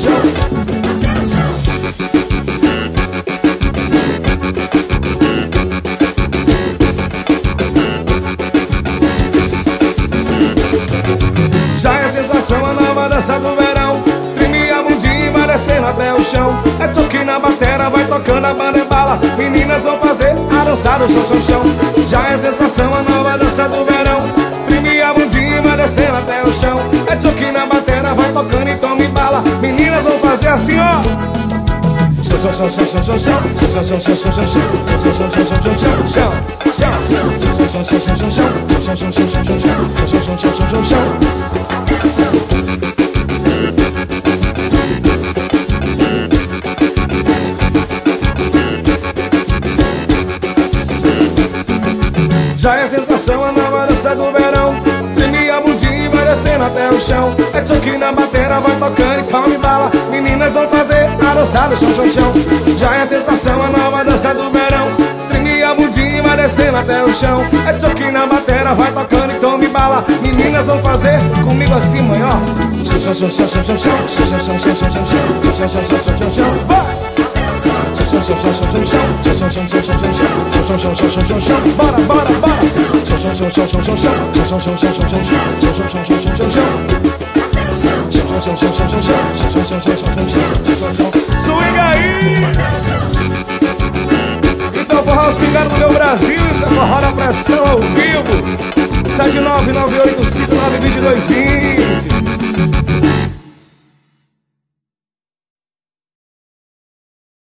Já é sensação a nova dança do verão. Treme a bundinha e vai descendo até o chão. É toque na batera, vai tocando a banda e bala. Meninas vão fazer a dança do chão, chão, chão. Já é sensação a nova dança do verão. Treme a bundinha e vai descendo até o chão. É toque na batera, vai tocando e toma e bala. Meninas vão fazer assim, ó. Chão, chão, chão, chão, chão, chão, chão. Chão, chão, chão, chão, chão, chão. Chão, chão, chão, chão, chão, chão. Chão, chão, chão, chão, chão, chão, chão, chão. Chão, chão, chão, chão, chão, chão. Chão, chão, chão, chão, chão, chão. Já é sensação a nova dança do verão. Treme a bundinha e vai descendo até o chão. É toque na batera, vai tocando e toma e bala. Meninas vão fazer a dança do chão, chão, chão. Já é sensação a nova dança do verão. Treme a bundinha e vai descendo até o chão. É toque na batera, vai tocando e toma e bala. Meninas vão fazer comigo assim, mãe, ó. Chão, chão, chão, chão, chão, chão. Chão, chão, chão, chão, chão, chão. Chão, chão, chão, chão, chão, chão. Vai! Chão, chão, chão, chão, chão, chão. Chão, chão, chão, chão, chão, chão. Chão, chão, chão, chão, chão, chão. Bora, bora, bora. Chão, chão, chão, chão, chão, chão, chão. Chão, chão, chão, chão, chão, chão. Chão, chão, chão, chão, chão, chão, chão. Chão, chão, chão, chão, chão, chão. Chão, chão, chão, chão, chão, chão. Swinga aí! Isso é o forró swingado do meu Brasil. Isso é o forró da pressão ao vivo. 799859220.